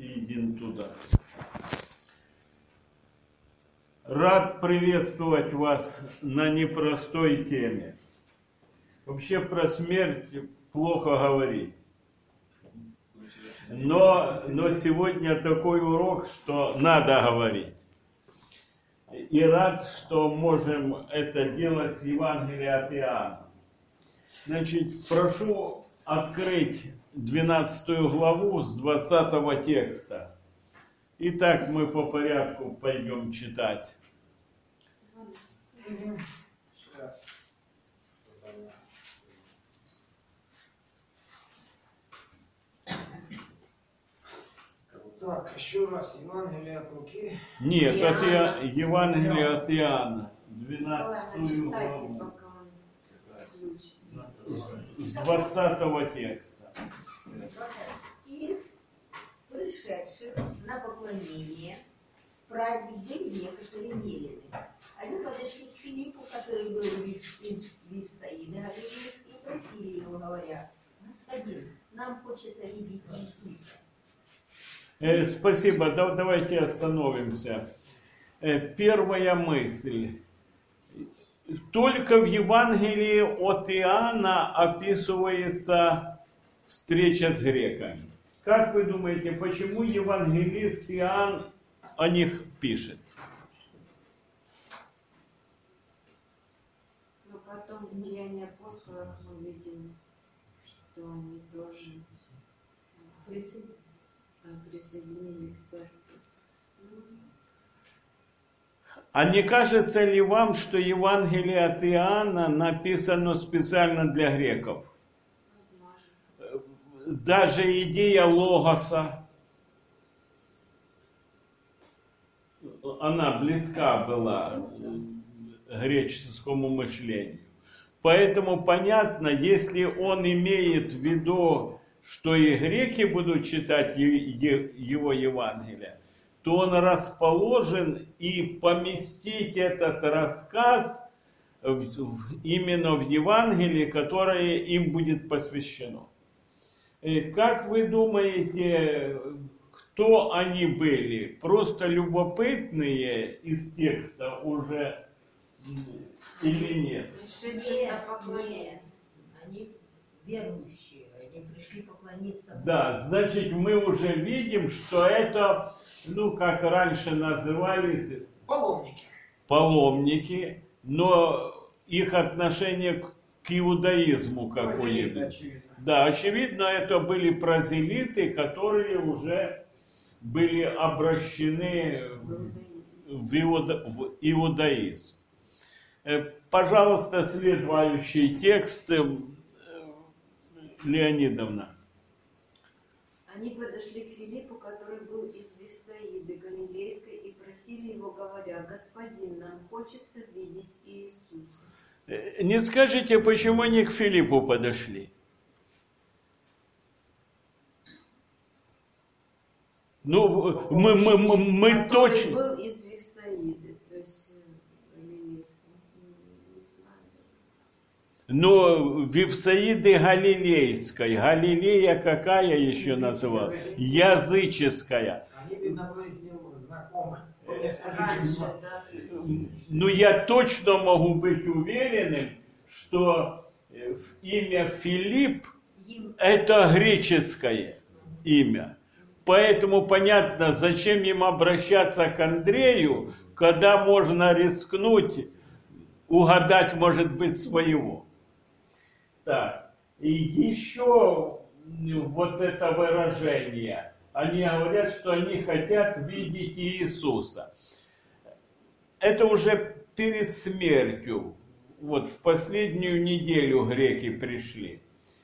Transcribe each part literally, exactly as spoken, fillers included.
едем туда. Рад приветствовать вас на непростой теме. Вообще про смерть плохо говорить. Но, но сегодня такой урок, что надо говорить. И рад, что можем это делать с Евангелия от Иоанна. Значит, прошу открыть двенадцатую главу с двадцатого текста. Итак, мы по порядку пойдем читать. Так, еще раз, Евангелие от Луки. Нет, Иоанна. от Ио- Евангелие от Иоанна, двенадцатую главу, с двадцатого текста. Из пришедших на поклонение в праздник были некоторые елены. Они подошли к Филиппу, который был из Вифсаиды Галилейской, и просили его, говоря: «Господин, нам хочется видеть Иисуса». Э, спасибо, да, давайте остановимся. Э, первая мысль. Только в Евангелии от Иоанна описывается встреча с греками. Как вы думаете, почему евангелист Иоанн о них пишет? Но потом в Деянии апостолов мы видим, что они тоже присоединились к церкви. А не кажется ли вам, что Евангелие от Иоанна написано специально для греков? Даже идея логоса, она близка была греческому мышлению. Поэтому понятно, если он имеет в виду, что и греки будут читать его Евангелие, то он расположен и поместить этот рассказ именно в Евангелии, которое им будет посвящено. Как вы думаете, кто они были? Просто любопытные из текста уже или нет? Пришедшие на поклонение. Нет, они верующие, они пришли поклониться. Да, значит, мы уже видим, что это, ну, как раньше назывались, Паломники. паломники, но их отношение к к иудаизму Прозелиты, какое-то. очевидно. Да, очевидно, это были прозелиты, которые уже были обращены в, иуда, в иудаизм. Э, Пожалуйста, следующий текст, э, Леонидовна. Они подошли к Филиппу, который был из Вифсаиды Галилейской, и просили его, говоря: «Господин, нам хочется видеть Иисуса». Э, Не скажите, почему они к Филиппу подошли? Ну, мы, мы, мы, мы Который точно... был из Вифсаиды, то есть э, Галилейской. Не знаю. Но Вифсаиды Галилейской. Галилея какая еще называлась? Языческая. Они, видно, были с ним знакомы. Раньше, да. Ну, я точно могу быть уверенным, что э, имя Филипп – это греческое имя. Поэтому понятно, зачем им обращаться к Андрею, когда можно рискнуть, угадать, может быть, своего. Так, и еще вот это выражение. Они говорят, что они хотят видеть Иисуса. Это уже перед смертью. Вот в последнюю неделю греки пришли.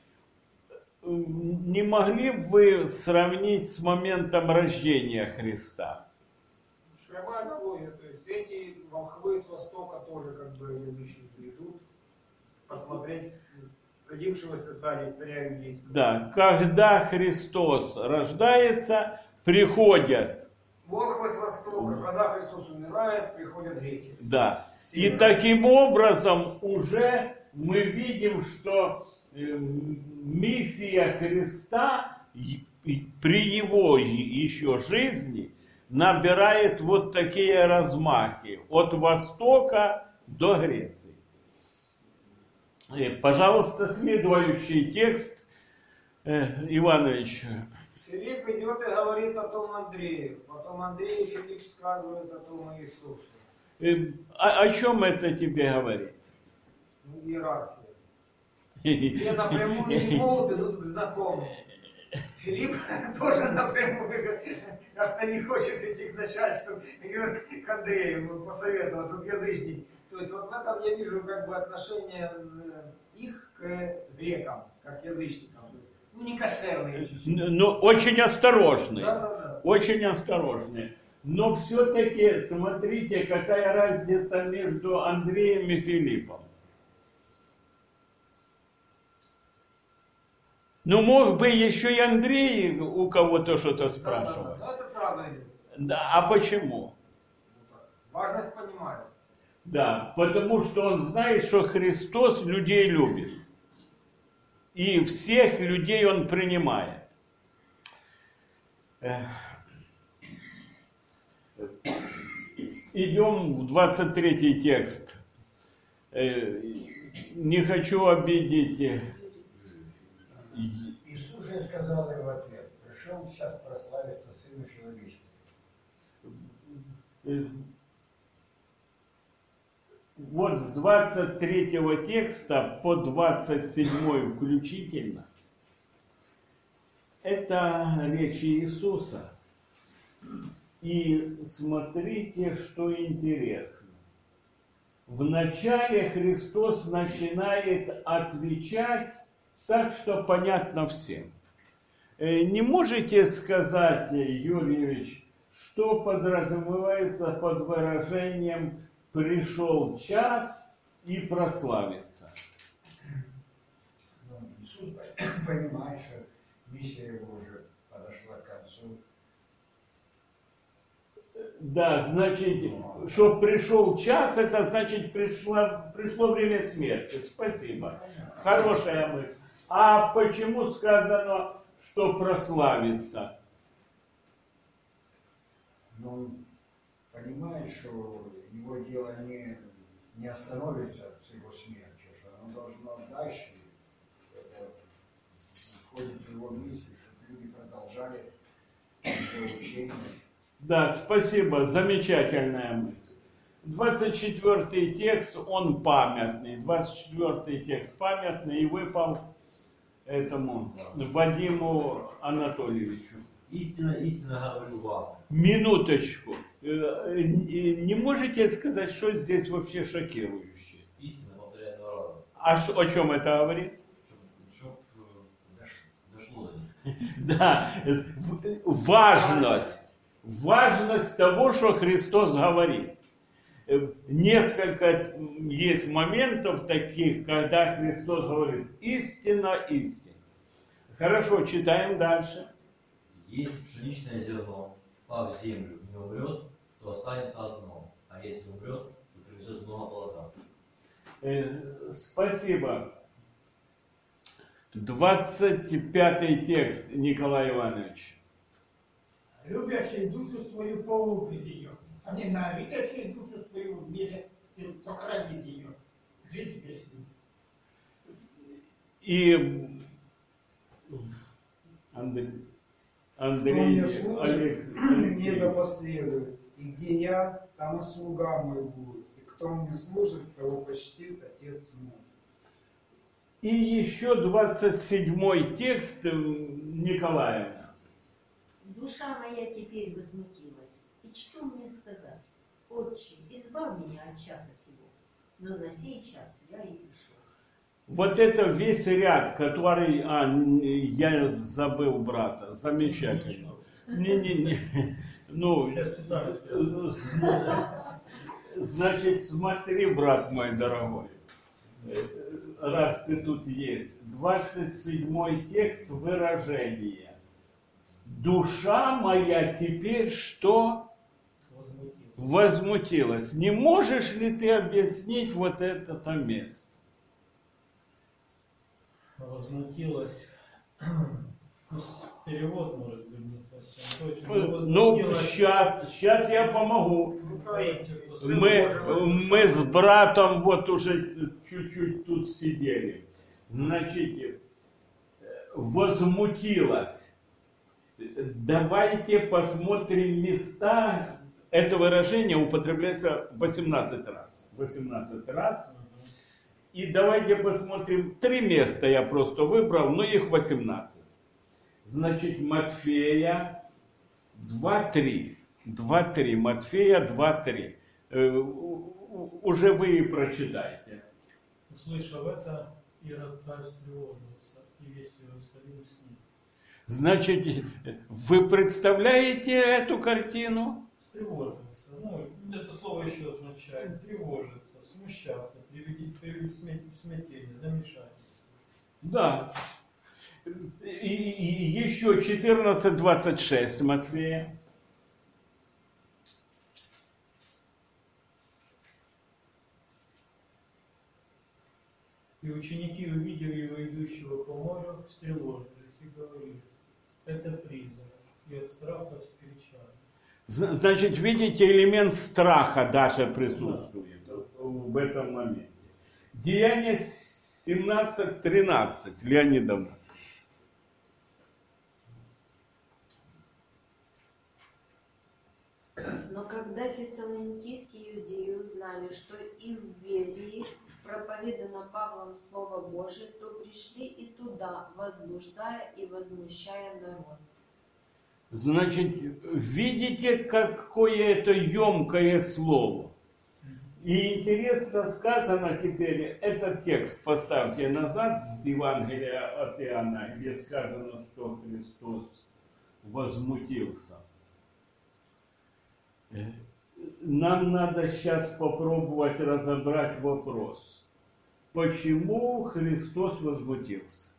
Не могли бы вы сравнить с моментом рождения Христа? Прямая аналогия, то есть эти волхвы с востока тоже как бы язычники идут посмотреть родившегося царя, царя иудейского. Да, когда Христос рождается, приходят. Волхвы с востока, когда Христос умирает, приходят греки. Да. И таким образом уже мы видим, что э, миссия Христа при его еще жизни набирает вот такие размахи от Востока до Греции. И, пожалуйста, следующий текст, э, Иванович. Филипп идет и говорит о том Андрею. Потом Андрей и Филипп сказывают о том Иисусе. Э, о, о чем это тебе говорит? Ну, иерархия. Те напрямую не могут, идут к знакомым. Филипп тоже напрямую как-то не хочет идти к начальству, к Андрею посоветоваться, вот язычник. То есть вот в этом я вижу как бы отношение их к грекам, как язычникам. Ну, не кошерные чуть-чуть. Но очень осторожные. Да, да, да. Очень осторожные. Но все-таки смотрите, какая разница между Андреем и Филиппом. Ну, мог бы еще и Андрей у кого-то что-то спрашивать. Да, да, да. Но это сразу идет. Да, а почему? Важность понимает. Да, потому что он знает, что Христос людей любит. И всех людей он принимает. Идем в двадцать третий текст. Не хочу обидеть. Иисус же сказал им в ответ: пришел час прославиться Сыну Человеческому. Вот с двадцать третьего текста по двадцать седьмой включительно это речь Иисуса. И смотрите, что интересно. Вначале Христос начинает отвечать так, что понятно всем. Не можете сказать, Юрьевич, что подразумевается под выражением «пришел час и прославится»? Ну, Иисус понимает, что миссия его уже подошла к концу. Да, значит, что пришел час, это значит пришло, пришло время смерти. Спасибо. Хорошая мысль. А почему сказано, что прославится? Но он понимает, что его дело не, не остановится с его смертью, что оно должно дальше. Это входит в его миссию, чтобы люди продолжали его учение. Да, спасибо, замечательная мысль. двадцать четвёртый текст, он памятный. двадцать четвёртый текст памятный и выпал этому Вадиму Анатольевичу. Истинно, истинно говорю вам. Минуточку. Не можете сказать, что здесь вообще шокирующее? Истинно повторяет два раза. А ш- о чем это говорит? Чтоб, чтоб дошло до них. Да, важность. Важность того, что Христос говорит. Несколько есть моментов таких, когда Христос говорит истина, истина. Хорошо, читаем дальше. Если пшеничное зерно, пав в землю, не умрет, то останется одно. А если умрет, то привезет много плода. Э, спасибо. двадцать пятый текст, Николай Иванович. Любящий душу свою погубит ее, а ненавидящий душу свою в мире сохранит ее. Жизнь вечную. И Андрей, Андрей Кто мне Олег, служит, Алексей. мне напоследует. И где я, там и слуга мой будет. И кто мне служит, того почтит Отец мой. И еще двадцать седьмой текст Николаевна. Душа моя теперь возмутилась. И что мне сказать? Отче, избавь меня от часа сего. Но на сей час я и пришел. Вот это весь ряд, который... А, я забыл брата. Замечательно. Не-не-не. Ну, значит, смотри, брат мой дорогой. Раз ты тут есть. двадцать седьмой текст, выражение. Душа моя теперь что? Возмутился. Возмутилась. Не можешь ли ты объяснить вот это место? Возмутилась. Ну, перевод может быть не совсем точно. Ну, сейчас, сейчас я помогу. Ну, правильно. Мы, мы с братом вот уже чуть-чуть тут сидели. Значит, возмутилась. Давайте посмотрим места. Это выражение употребляется восемнадцать раз. восемнадцать раз. И давайте посмотрим. Три места я просто выбрал, но их восемнадцать. Значит, Матфея два три. два три. Матфея два три. Э, уже вы и прочитайте. Услышав это, Ирод царь встревожился, и весь Иерусалим с ним. Значит, вы представляете эту картину? Встревожился. Ну, это слово еще означает тревожиться, смущаться, приводить, приводить в смятение, замешательство. Да. И, и еще четырнадцать двадцать шесть Матфея. И ученики, увидев его идущего по морю, встревожились и говорили: это призрак. И от страха вскричали. Значит, видите, элемент страха даже присутствует в этом моменте. Деяние семнадцать тринадцать, Леонидовна. Но когда фессалоникийские иудеи узнали, что и в Верии проповедано Павлом Слово Божие, то пришли и туда, возбуждая и возмущая народ. Значит, видите, какое это емкое слово. И интересно сказано теперь, этот текст поставьте назад с Евангелия от Иоанна, где сказано, что Христос возмутился. Нам надо сейчас попробовать разобрать вопрос. Почему Христос возмутился?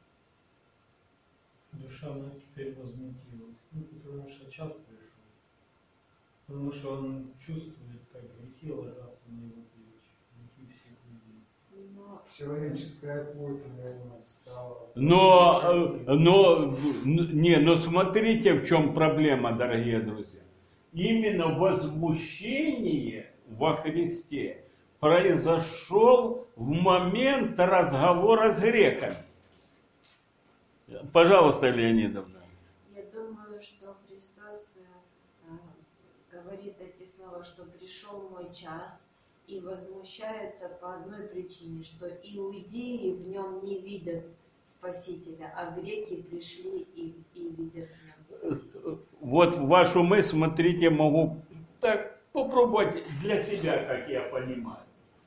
Душа моя теперь возмутилась. Ну, потому что час пришел. Потому что он чувствует, как грехи ложатся на его плечи. Грехи всех людей. Но Человеческая плоть, наверное, стала. Но, но, не, но смотрите, в чем проблема, дорогие друзья. Именно возмущение во Христе произошел в момент разговора с греками. Пожалуйста, Леонидовна. я думаю, что Христос э, э, говорит эти слова, что пришел мой час, и возмущается по одной причине, что иудеи в нем не видят Спасителя, а греки пришли и, и видят в нем Спасителя. Вот вашу мысль, смотрите, могу так попробовать для себя, как я понимаю.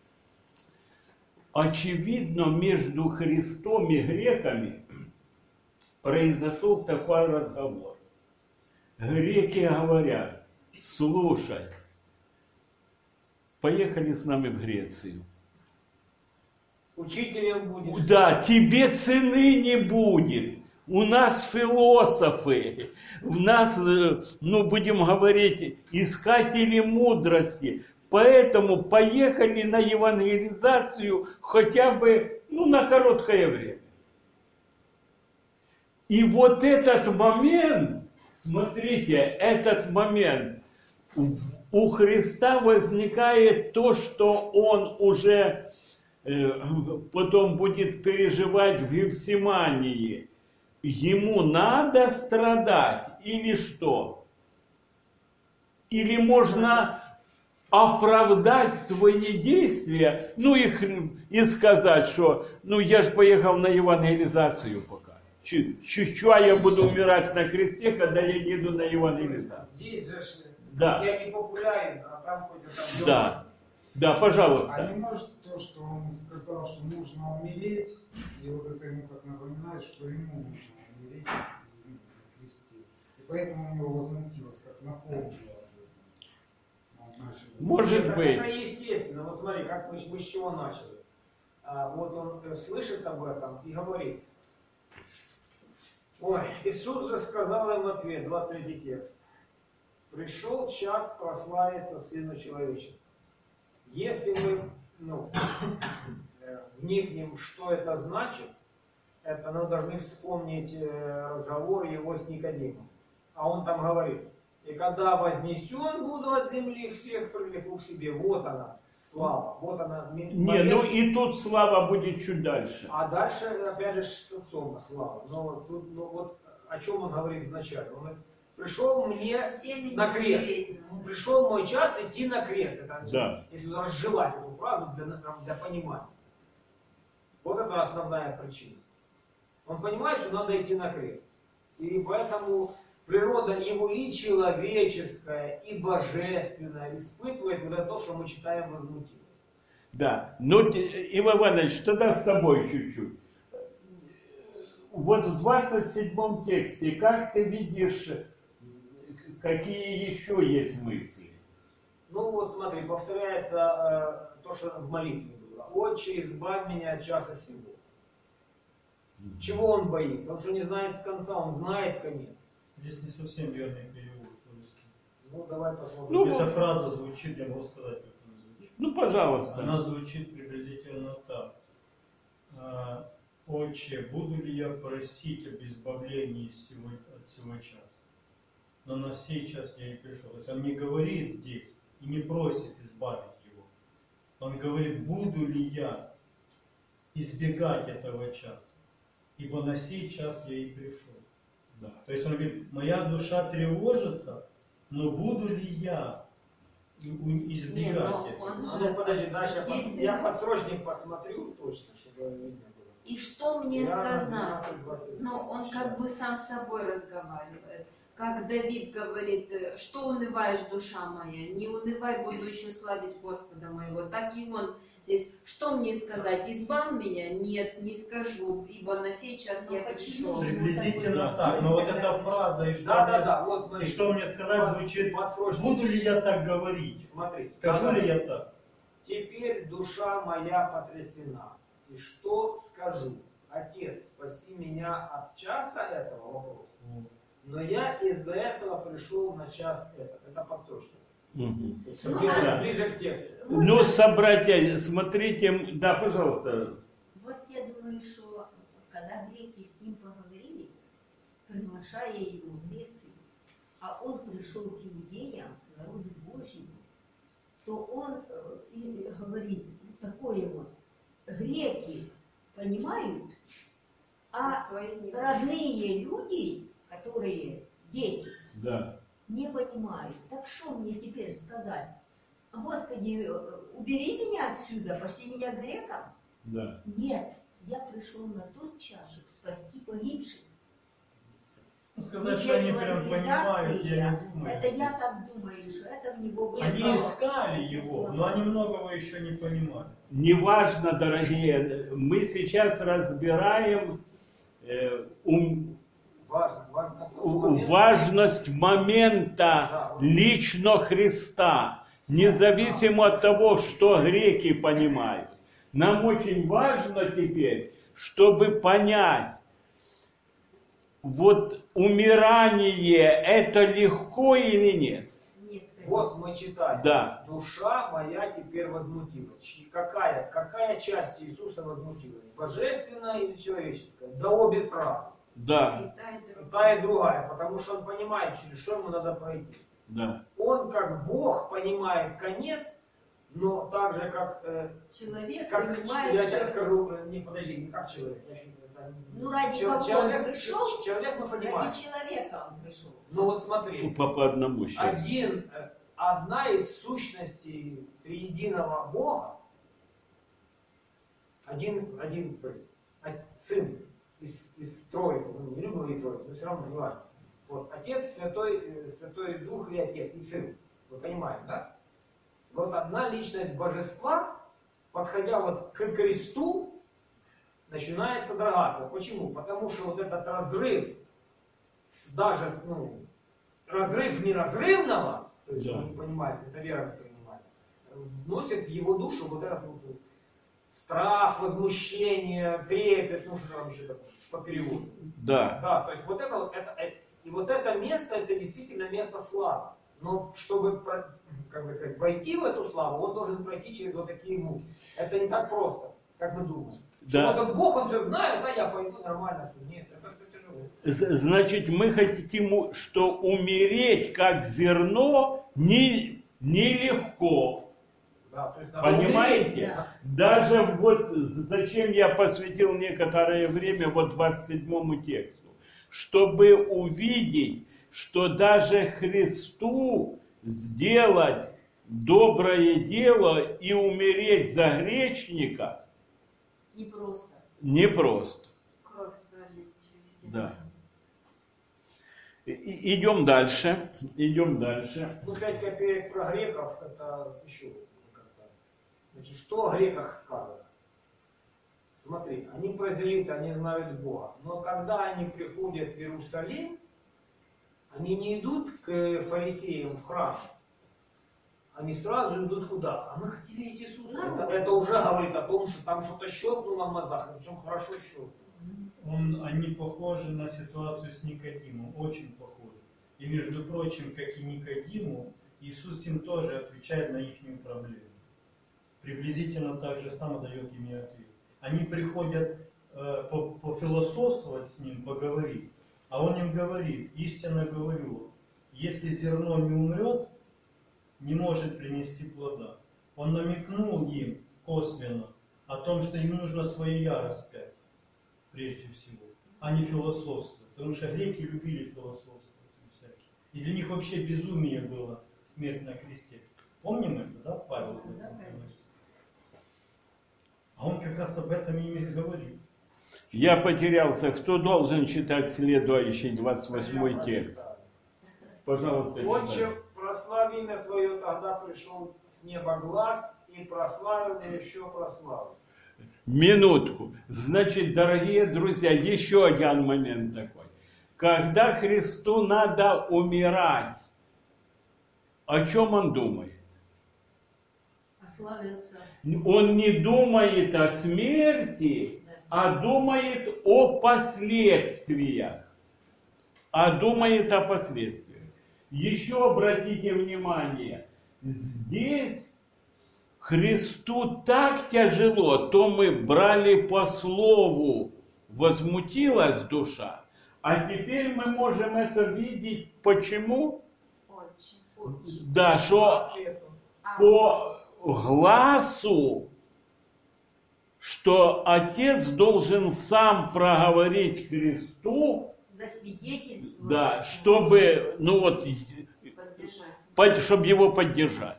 Очевидно, между Христом и греками произошел такой разговор. Греки говорят: слушай, поехали с нами в Грецию. Учителем будешь. Да, тебе цены не будет. У нас философы, у нас, ну, будем говорить, искатели мудрости. Поэтому поехали на евангелизацию хотя бы, ну, на короткое время. И вот этот момент, смотрите, этот момент, у Христа возникает то, что он уже э, потом будет переживать в Гефсимании. Ему надо страдать или что? Или можно оправдать свои действия, ну и, и сказать, что ну я же поехал на евангелизацию пока. Чуть-чуть я буду умирать на кресте, когда я еду на евангелизацию. Здесь же да. Я не популярен, а там хоть это... Да, да, пожалуйста. А не может то, что он сказал, что нужно умереть, и вот это ему как напоминает, что ему нужно умереть и видеть на кресте. И поэтому у него возмутилось, как напомнило. Может это, быть. Это естественно. Вот смотри, как мы, мы с чего начали. А, вот он слышит об этом и говорит. Ой, Иисус же сказал им в ответ, двадцать третий текст. Пришел час прославиться Сыну Человеческому. Если мы ну, вникнем, что это значит, это мы должны вспомнить э, разговор его с Никодимом. А он там говорит: и когда вознесен буду от земли, всех привлеку к себе. Вот она, слава. Вот она. Не, момент. ну и тут слава будет чуть дальше. А дальше, опять же, с отцом слава. Но тут, ну вот о чем он говорит вначале. Он говорит: пришел мне Всеми на крест. невероятными. Пришел мой час идти на крест. Это, Да. если разжевать эту фразу для, для понимания. Вот это основная причина. Он понимает, что надо идти на крест. И поэтому природа его и человеческая, и божественная испытывает вот это то, что мы читаем возмутимость. Да. Ну, Иван Иванович, тогда с тобой чуть-чуть. Вот в двадцать седьмом тексте, как ты видишь, какие еще есть мысли? Ну вот смотри, повторяется э, то, что в молитве было. «Отче, избавь меня от часа сего». Чего он боится? Он что, не знает конца? Он знает конец. Здесь не совсем верный перевод по-русски. Ну давай посмотрим. Ну, Эта вот. фраза звучит, я могу сказать, как она звучит. Ну, пожалуйста. Она звучит приблизительно так. А, «Отче, буду ли я просить об избавлении всего, от всего часа? Но на сей час я и пришел». То есть он не говорит здесь и не просит избавить его. Он говорит: буду ли я избегать этого часа, ибо на сей час я и пришел. Да. То есть он говорит: моя душа тревожится, но буду ли я у- избегать Не, но этого? он А же- ну подожди, дальше я, здесь- пос- я подстрочник посмотрю точно, чтобы видно было. И что мне Я сказать? двенадцать, двадцать семь. Но он как бы сам с собой разговаривает. Как Давид говорит: э, что унываешь, душа моя? Не унывай, буду еще славить Господа моего. Так и он здесь: что мне сказать? Избавь меня? Нет, не скажу, ибо на сей час Ну, я почему? пришел. Приблизительно Да. так. Но вот эта фраза, и что, Да, да, мне, да, вот и смотри. что мне сказать, звучит: Подстрочник. буду ли я так говорить? Смотри. Скажу Да, ли да. я так? Теперь душа моя потрясена. И что скажу? Отец, спаси меня от часа этого вопроса. Но я из-за этого пришел на час этот. Это подстрочник. Мгм. То есть Ну, ближе, да. ближе к тексту. Ну, собратья, смотрите, да, пожалуйста. Вот я думаю, что когда греки с ним поговорили, приглашая его в Грецию, а он пришел к иудеям, к народу Божьему, то он э, и говорит такое вот: греки понимают, а Свои не- родные люди, которые дети, Да. не понимают. Так что мне теперь сказать? Господи, э, убери меня отсюда, пошли меня к грекам? Да. Нет, я пришел на тот час, чтобы спасти погибших. Ну, сказать, Не что для они прям понимают, я не думаю. Это я так думаю, что это в него было. Они искали Эти его, слова. но они многого еще не понимали. Неважно, дорогие, мы сейчас разбираем э, ум- Важно, важно. как у- момент. важность момента лично Христа, независимо от того, что греки понимают. Нам очень важно теперь, чтобы понять, вот умирание это легко или нет? Нет, Вот мы читаем. Да. Душа моя теперь возмутилась. Ч- Какая, какая часть Иисуса возмутилась? Божественная или человеческая? Да обе сразу. Да, И та, и другая. И та и другая, потому что он понимает, через что ему надо пройти. да. Он как Бог понимает конец, но так же как, э, человек как понимает, я что- сейчас скажу, э, не подожди, не как человек. Я считаю, это не- Ну, ради Чел- кого человек, он пришел? ч- человек мы понимаем. Ради человека он пришел. Ну вот смотри. По, по одному сейчас. Один, э, одна из сущностей триединого Бога, один, один, то есть, а- сын из, из Троицы, ну не люблю говорить Троицу, но все равно не важно. Вот, Отец, Святой, э, Святой Дух и Отец, и Сын. Вы понимаете, да? Вот одна личность Божества, подходя вот к кресту, начинает содрогаться. Почему? Потому что вот этот разрыв, с- даже с, ну, разрыв неразрывного, то есть, Да. чтобы вы понимали, это верно понимали, вносит в его душу вот этот вот, вот страх, возмущение, трепет, ну что там еще такое, по переводу. Да. Да, то есть вот это вот, это, э, и вот это место, это действительно место славы. Но чтобы, про- как бы сказать, войти в эту славу, он должен пройти через вот такие муки. Это не так просто, как мы думаем. Да. Что вот Бог, он же знает, да, я пойду нормально. Нет, это все тяжело. З- Значит, мы хотим, что умереть как зерно не, нелегко. Да, то есть, надо Понимаете? умереть, Да. Даже вот з- зачем я посвятил некоторое время вот двадцать седьмому тексту, чтобы увидеть, что даже Христу сделать доброе дело и умереть за грешника Непросто. непросто. Кровь пролить через себя. Да. И- и- Идем дальше. Идем дальше. Ну, пять копеек про греков, это еще как-то. Значит, что о греках сказано? Смотри, они прозелиты, они знают Бога. Но когда они приходят в Иерусалим, они не идут к фарисеям в храм. Они сразу идут куда? А мы хотели идти Иисуса. Это, это уже говорит о том, что там что-то щелкнуло в мозгах, причем хорошо щелкнуло. Он, они похожи на ситуацию с Никодимом, очень похожи. И между прочим, как и Никодиму, Иисус им тоже отвечает на их проблему. Приблизительно так же само дает им и ответ. Они приходят э, по- пофилософствовать с ним, поговорить, а он им говорит: истинно говорю, если зерно не умрет, не может принести плода. Он намекнул им косвенно о том, что им нужно свое «я» распять, прежде всего, а не философствовать. Потому что греки любили философствовать. Всякие. И для них вообще безумие было смерть на кресте. Помним это, да, Павел? об этом говорит? А он как раз об этом и говорит. Я потерялся. Кто должен читать следующий двадцать восьмой текст? Пожалуйста, Отче, читай. прославь имя Твое, тогда пришел с неба глаз, и прославил, и еще прославил. Минутку. Значит, дорогие друзья, еще один момент такой. Когда Христу надо умирать, о чем он думает? Ославился. Он не думает о смерти, а думает о последствиях. А думает о последствиях. Еще обратите внимание, здесь Христу так тяжело, то мы брали по слову, возмутилась душа, а теперь мы можем это видеть, почему? Очень. Да, что по глазу, что Отец должен сам проговорить Христу, Засвидетельствовать. да, чтобы, ну вот, Поддержать. под- чтобы его поддержать.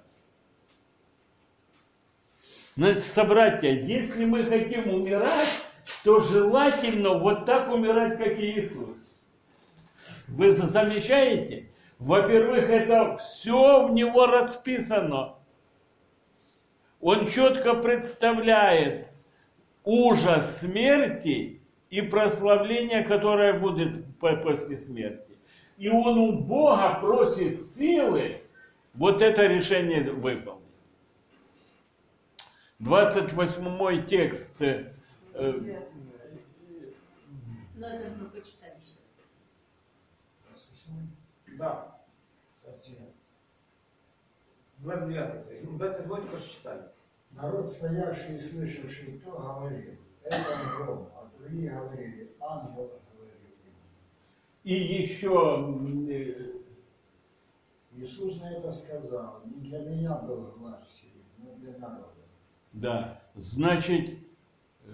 Значит, собратья, если мы хотим умирать, то желательно вот так умирать, как Иисус. Вы за- замечаете? Во-первых, это все в него расписано. Он четко представляет ужас смерти и прославление, которое будет по- после смерти. И он у Бога просит силы вот это решение выполнить. двадцать восьмой текст. э, Но это же мы почитали сейчас. Да. двадцать девятый, то есть двадцать восьмой только что читали. Народ, стоявший и слышавший то, говорил: это гром, а другие говорили: ангел говорил ему. И еще э, Иисус на это сказал: не для меня был глас сей, но для народа. да, значит, э,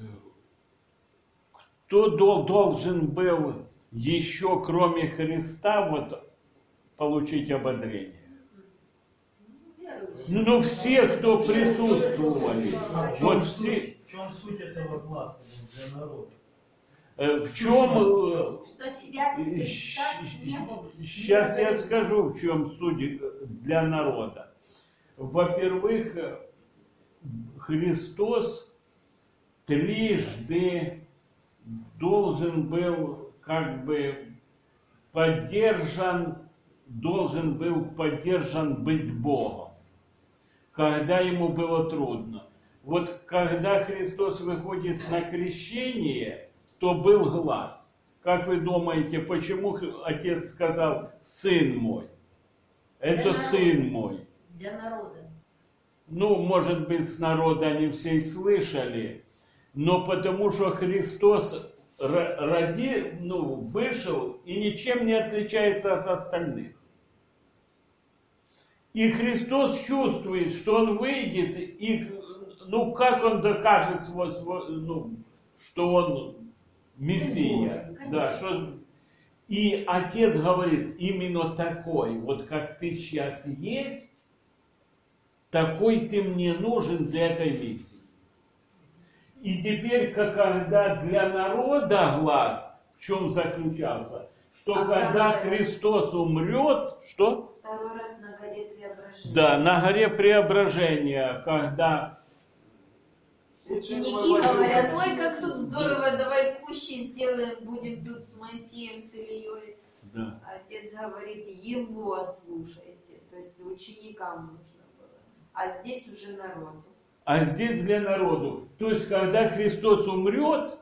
кто дол- должен был еще, кроме Христа, вот, получить ободрение? Верующие. Ну, все, кто присутствовали. А в Вот чем все. суть, в чем суть этого глаза для народа? Э, В чем... э, Что связь Христа с небом. Сейчас я скажу, в чем суть для народа. Во-первых, Христос трижды должен был как бы поддержан, должен был поддержан быть Богом, когда ему было трудно. Вот когда Христос выходит на крещение, то был глас. Как вы думаете, почему Отец сказал «сын мой»? Это Для сын народа. мой. Для народа. Ну, может быть, с народа они все и слышали. но потому что Христос ради, ну, вышел и ничем не отличается от остальных. И Христос чувствует, что Он выйдет, и ну как Он докажет, свой, свой, ну, что Он Мессия. Да, что... И Отец говорит, именно такой, вот как ты сейчас есть, такой ты мне нужен для этой миссии. И теперь, как когда для народа глаз, в чем заключался, что а когда второй Христос раз. умрет, что? Второй раз на горе Преображения. Да, на горе Преображения, когда ученики говорят, ой, как тут здорово, давай кущи сделаем, будем тут с Моисеем, с Ильей. да. Отец говорит, его слушайте, то есть ученикам нужно было, а здесь уже народу. А здесь для народу. То есть, когда Христос умрет,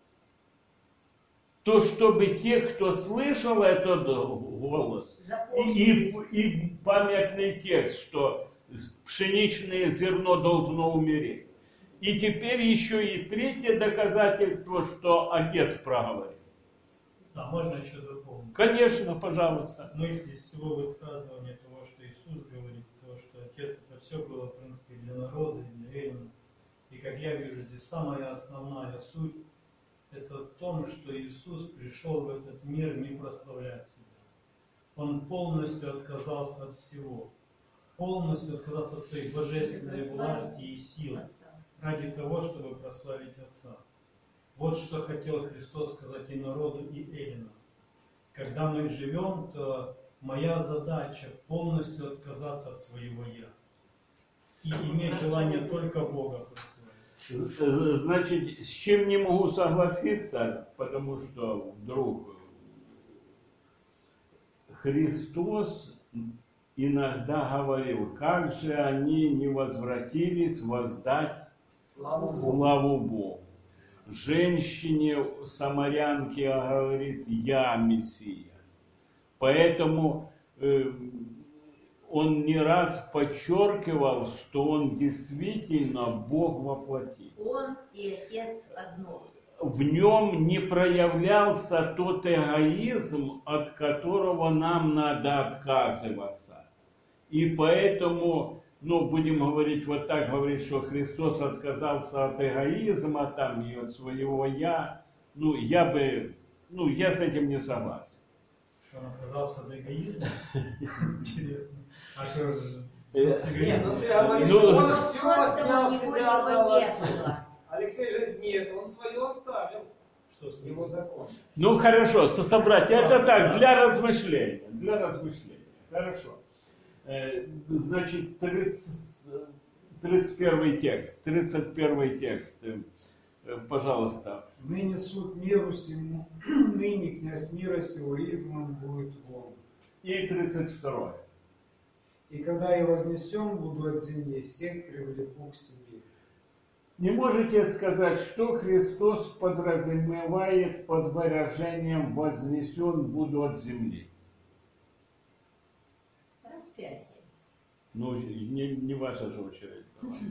то чтобы те, кто слышал этот голос, и, и, и памятный текст, что пшеничное зерно должно умереть. И теперь еще и третье доказательство, что Отец проговорил. А можно еще дополнить? Конечно, пожалуйста. Мысли из всего высказывания того, что Иисус говорит, того, что Отец, это все было, в принципе, для народа, и для Эллина. И как я вижу, здесь самая основная суть, это в том, что Иисус пришел в этот мир не прославлять себя. Он полностью отказался от всего. Полностью отказался от своей божественной власти и силы ради того, чтобы прославить Отца. Вот что хотел Христос сказать и народу, и Эллинам. Когда мы живем, то моя задача полностью отказаться от своего «я» и иметь желание только Бога прославить. Значит, с чем не могу согласиться, потому что вдруг Христос иногда говорил, как же они не возвратились воздать Славу Богу. славу Богу. Женщине самарянке говорит, я Мессия. Поэтому э, он не раз подчеркивал, что он действительно Бог во плоти. Он и Отец одно. В нем не проявлялся тот эгоизм, от которого нам надо отказываться. И поэтому, ну, будем говорить вот так, говорить, что Христос отказался от эгоизма там и от своего «я», ну, я бы, ну, я с этим не согласен. Что он отказался от эгоизма? Интересно. А что же? Нет, ну ты говоришь, Ну, что он ну, все Просто отснял у него себя, его отдал не отцу. было. Алексей же нет, он свое оставил. Что с Его закон. Ну, хорошо, собрать, это так, для размышления, для размышления, хорошо. Э, Значит, тридцать, тридцать первый текст, тридцать первый текст, э, пожалуйста. Ныне суд миру сему, ныне князь мира сего изгнан будет вон. И тридцать второй. И когда я вознесен буду от земли, всех привлеку к себе. Не можете сказать, что Христос подразумевает под выражением «вознесен буду от земли»? Распятие. Ну, не, не ваша же очередь.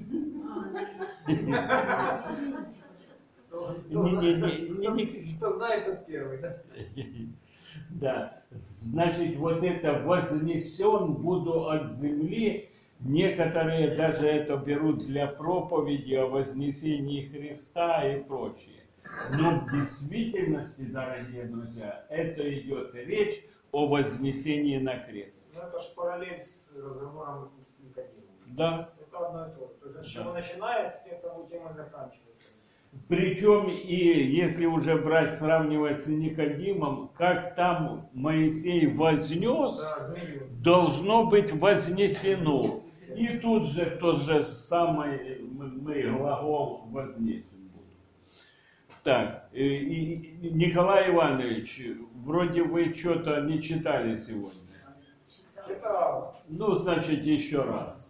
Кто Не, не, не, не, не. кто знает, тот первый, да? Да, значит, вот это «вознесен буду от земли», некоторые даже это берут для проповеди о вознесении Христа и прочее. Но в действительности, дорогие друзья, это идет речь о вознесении на крест. Ну это же параллель с разговором с Никодимом. Да. Это одно и то же. То есть, с чего Да. начинает, с тем, тем и заканчивает. Причем и если уже брать, сравнивать с Никодимом, как там Моисей вознес, Да, змею. должно быть вознесено. И тут же тот же самый мы глагол вознесен будем. Так, и, и, Николай Иванович, вроде вы что-то не читали сегодня. Читал. Ну, значит, еще раз.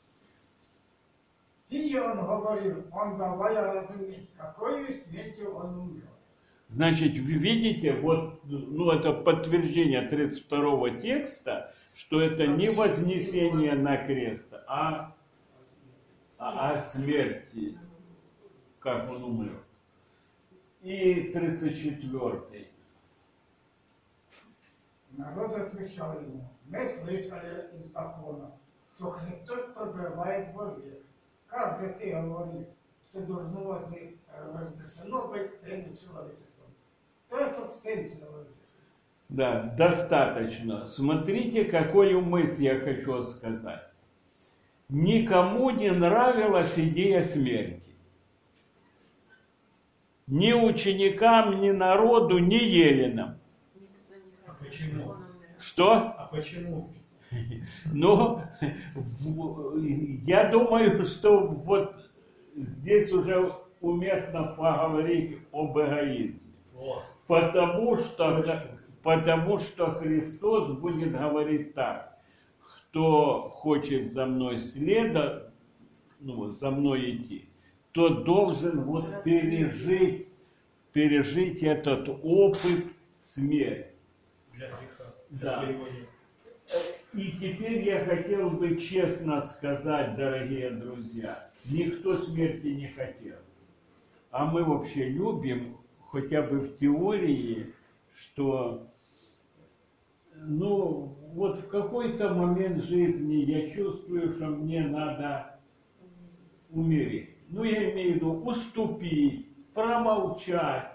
Сие он говорил, он давай разуметь, какою смертью он умрет. Значит, вы видите, вот, ну, это подтверждение тридцать второго текста, что это не вознесение на крест, а, а, а смерть. как он умрет. И тридцать четвёртый. Народ отвечал ему: мы слышали из закона, что Христос пребывает во век. Как же ты говоришь, что должно вознесено быть Сыном Человеческим? Кто этот Сын Человеческий? Да, достаточно. Смотрите, какую мысль я хочу сказать. Никому не нравилась идея смерти. Ни ученикам, ни народу, ни еленам. Никто не А хотел, почему? чтобы он умер. Что? А почему? Но в- я думаю, что вот здесь уже уместно поговорить об эгоизме. О, Потому что, потому что Христос будет говорить так: кто хочет за мной следовать, ну, за мной идти, то должен вот пережить, пережить этот опыт смерти. для греха. Для Да. своего дела. И теперь я хотел бы честно сказать, дорогие друзья, никто смерти не хотел. А мы вообще любим, хотя бы в теории, что, ну, вот в какой-то момент жизни я чувствую, что мне надо умереть. Ну, я имею в виду уступить, промолчать.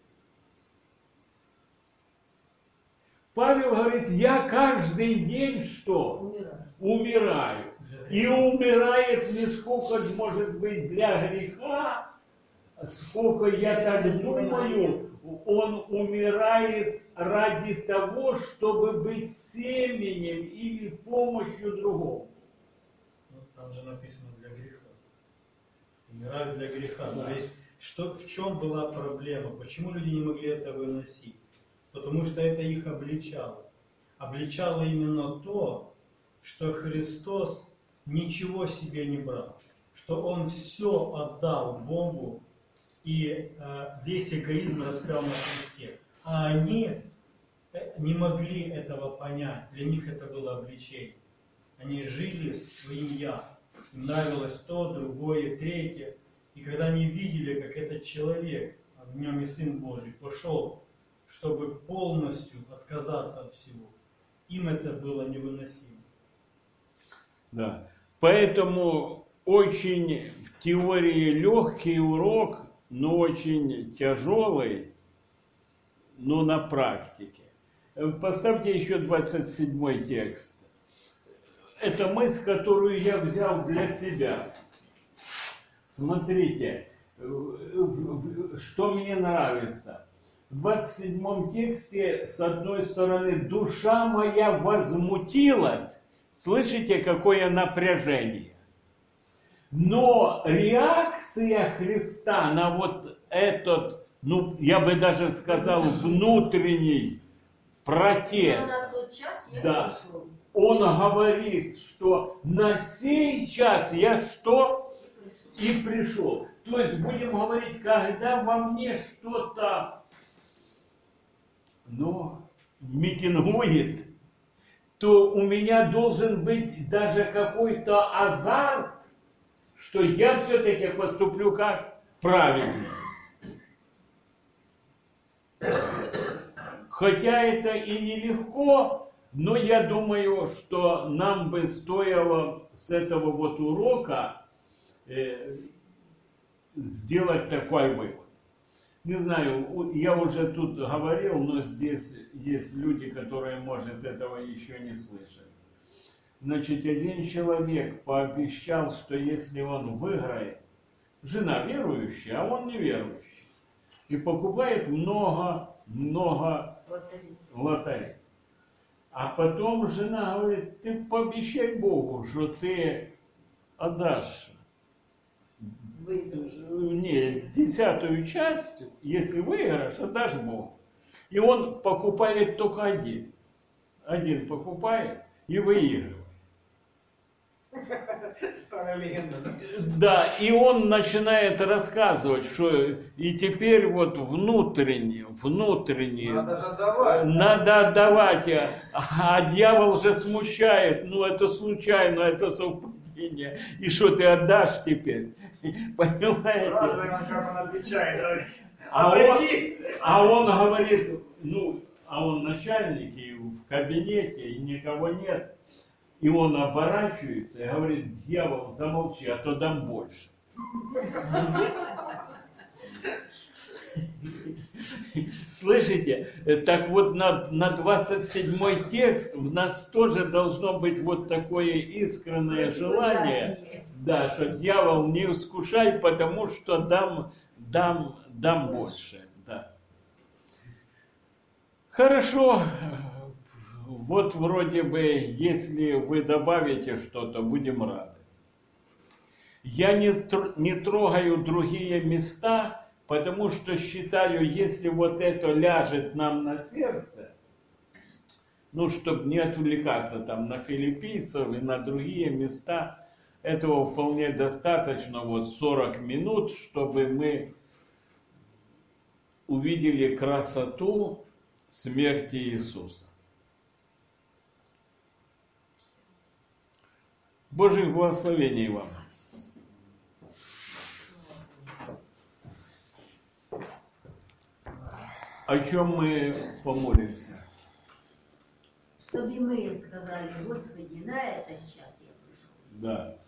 Павел говорит, я каждый день что? Умираю. Умираю. И умирает не сколько, может быть, для греха, сколько я так думаю, он умирает ради того, чтобы быть семенем или помощью другому. Ну, там же написано для греха. Умирают для греха. Да. То есть, что, в чем была проблема? Почему люди не могли это выносить? Потому что это их обличало. Обличало именно то, что Христос ничего себе не брал. Что Он все отдал Богу и э, весь эгоизм распял на кресте. А они э, не могли этого понять. Для них это было обличение. Они жили своим «я». Им нравилось то, другое, третье. И когда они видели, как этот человек, а в нем и Сын Божий, пошел, чтобы полностью отказаться от всего, им это было невыносимо. Да. Поэтому очень в теории легкий урок, но очень тяжелый, но на практике. Поставьте еще двадцать седьмой текст. Это мысль, которую я взял для себя. Смотрите, что мне нравится. В двадцать седьмом тексте, с одной стороны, душа моя возмутилась. Слышите, какое напряжение? Но реакция Христа на вот этот, ну, я бы даже сказал, внутренний Но протест, на тот час я Да. пришел. он говорит, что на сей час я что? И пришел. То есть, будем говорить, когда во мне что-то, ну, митингует, то у меня должен быть даже какой-то азарт, что я все-таки поступлю как правильно. Хотя это и нелегко, но я думаю, что нам бы стоило с этого вот урока э, сделать такой вывод. Не знаю, я уже тут говорил, но здесь есть люди, которые, может, этого еще не слышали. Значит, один человек пообещал, что если он выиграет, жена верующая, а он неверующий, и покупает много-много Лотерея. лотерей. А потом жена говорит, ты пообещай Богу, что ты отдашь не, десятую часть, если выиграешь, отдашь Богу. И он покупает только один. Один покупает и выигрывает. Старая легенда, да? Да, и он начинает рассказывать, что и теперь вот внутренне, внутренне Надо же отдавать. надо отдавать, а, а дьявол же смущает, ну это случайно, это совпадение, и что ты отдашь теперь? Понимаете? Сразу он как он отвечает. Давай. А он, Обойди. а он говорит, ну, а он начальник и в кабинете, и никого нет. И он оборачивается и говорит: дьявол, замолчи, а то дам больше. Слышите? Так вот на, на двадцать седьмой текст у нас тоже должно быть вот такое искреннее желание, да, что дьявол, не искушай, потому что дам, дам, дам больше. Да. Хорошо. Вот вроде бы, если вы добавите что-то, будем рады. Я не, тр- не трогаю другие места, потому что считаю, если вот это ляжет нам на сердце, ну, чтобы не отвлекаться там на филиппийцев и на другие места, этого вполне достаточно, вот сорок минут, чтобы мы увидели красоту смерти Иисуса. Божьих благословений вам. О чем мы помолимся? Чтобы мы сказали: Господи, на этот час я пришел. Да.